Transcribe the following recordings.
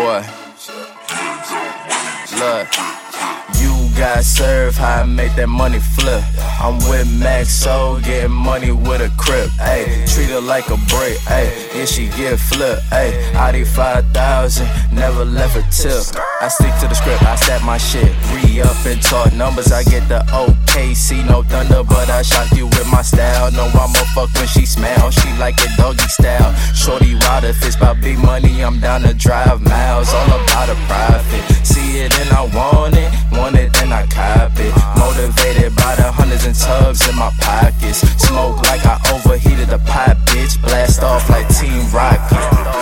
boy. Look, you got served how I make that money flip. I'm with Maxo, getting money with a crib. Ayy, treat her like a break. Ayy, yeah, she get flipped. Ayy, Audi 5000, never left a tip. I stick to the script, I stat my shit. Re-up and talk numbers, I get the OKC, no thunder, but I shock you with my style. No, I'ma fuck when she smell, she like it doggy style. Shorty rider, if it's about big money, I'm down to drive miles. All about a profit, see it and I want it then I cop it. Motivated by the hundreds and tubs in my pockets. Smoke like I overheated the pot, bitch. Blast off like Team Rocket.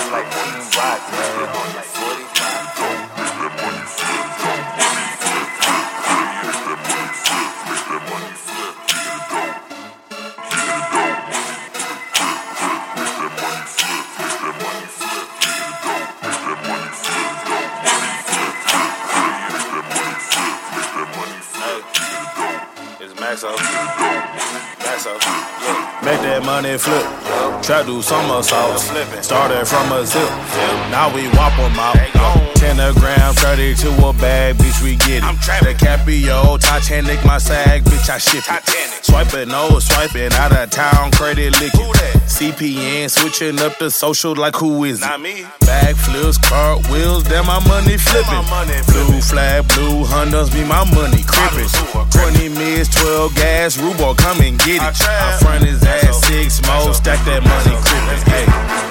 Maxo, make that money flip. Trap do somersaults. Started from a zip. Now we whop 'em out. 10 a gram, 30 to a bag, bitch, we get it. The Caprio, Titanic, my sag, bitch, I ship it. Swiping, no, swiping, out of town, credit licking. CPN, switching up the social like who is it? Not me. Back flips, cartwheels, damn, my money flipping. Blue flag, blue Hondas be my money crippin'. 20 mids, 12 gas, Rubo, come and get it. I front his ass, 6 more, stack that money crippin'. Hey.